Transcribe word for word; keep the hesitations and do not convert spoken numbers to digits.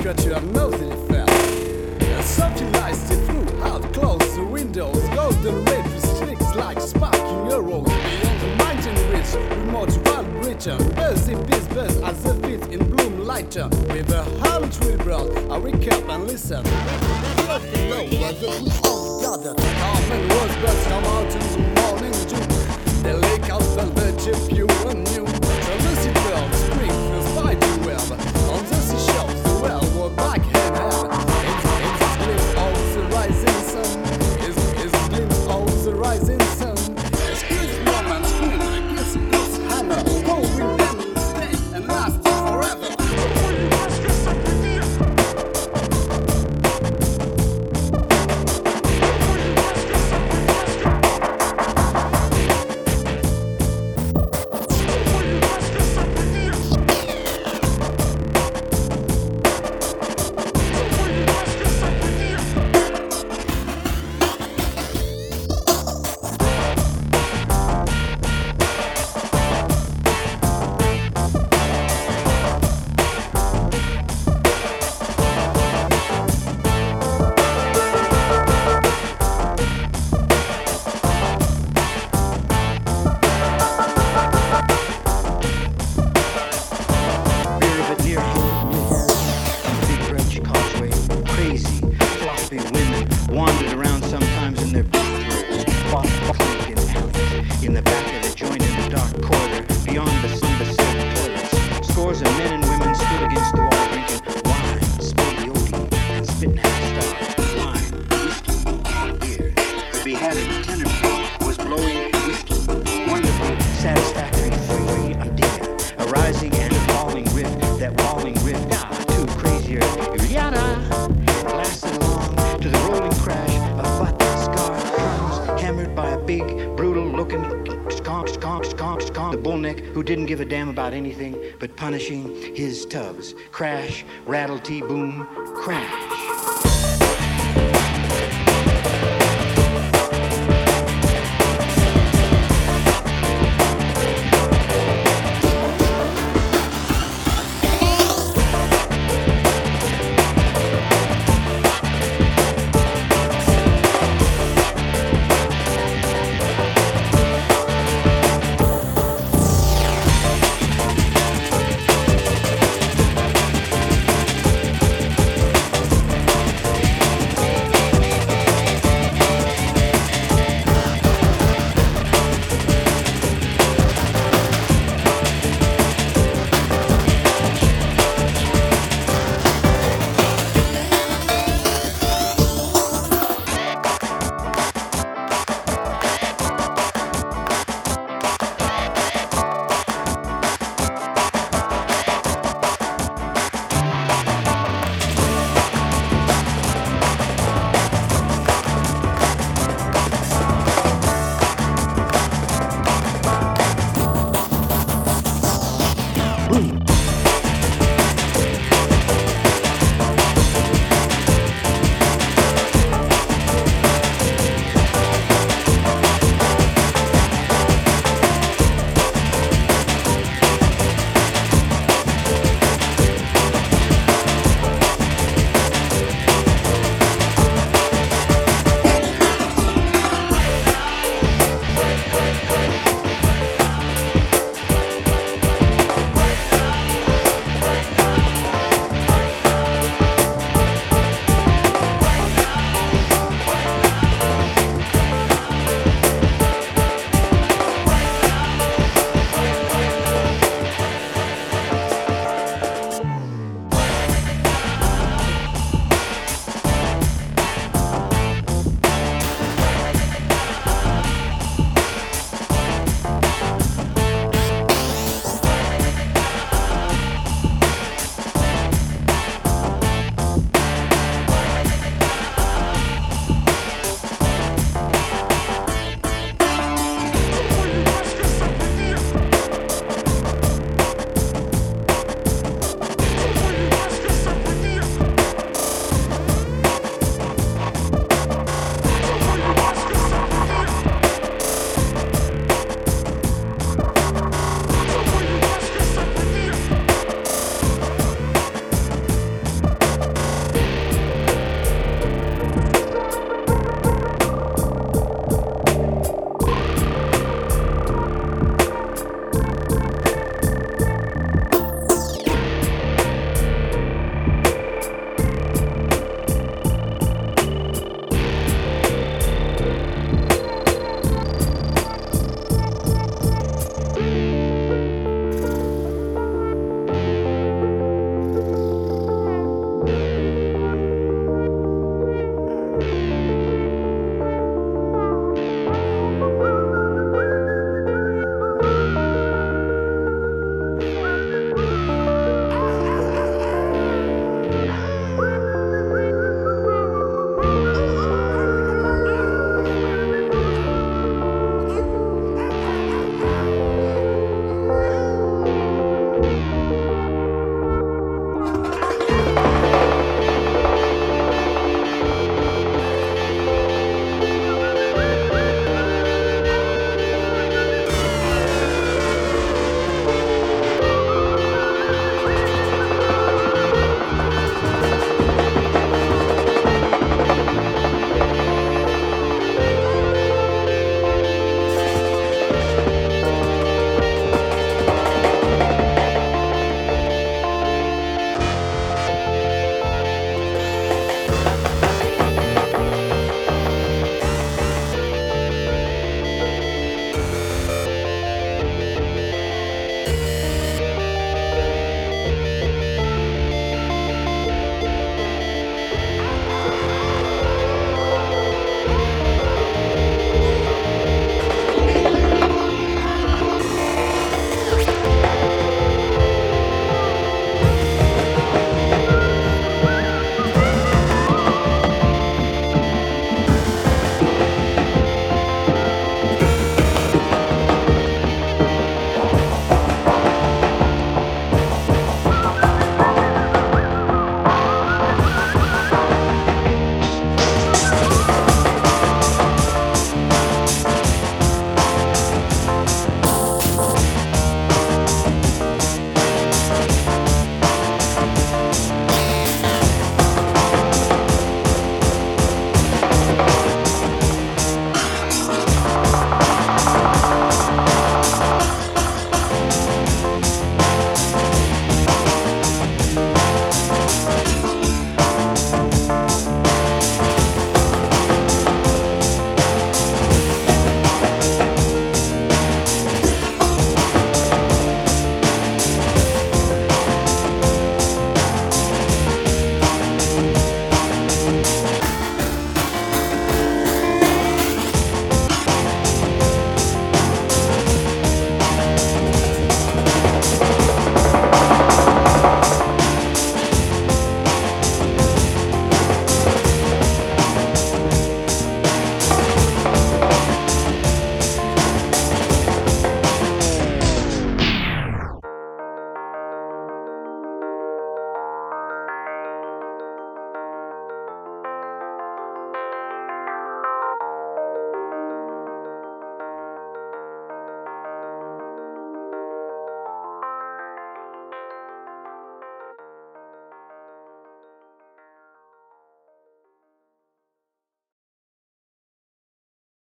scratch your nose in it fell. A soft light still through, out close the windows. Golden red restricts like sparking arrows. Beyond the mountain ridge, remote wild creature. Birds in bees, birds as if it's in bloom lighter. With a hound tree brown, I wake up and listen. Love to know where the blue all gather. Calm and rosebirds come out in the morning dew. The lake out velvet, pure and new. The lucid world, spring feels fighting well. On the seashores, the well were back and hair. It's, it's a glimpse of the rising sun. It's, it's a glimpse of the rising sun. Excuse romance, queen, I guess it goes hammer. Going and stay and last forever. Wandered around sometimes in their backyards, fought in alleys, in the back of the joint in the dark corridor, beyond the silver toilets. Scores of men and women stood against the wall drinking wine, spaghetti, and spitting half stars. Wine, whiskey, beer. The beheaded tenor was blowing whiskey. Wonderful, satisfactory, free idea, arising and a falling riff. That walling riff, ah, too crazier, yada, lasted along to the rolling crash of butt-scarred drums, hammered by a big, brutal-looking sconk, sconk, sconk, sconk. The bullneck who didn't give a damn about anything but punishing his tubs. Crash, rattle, tee, boom, crash.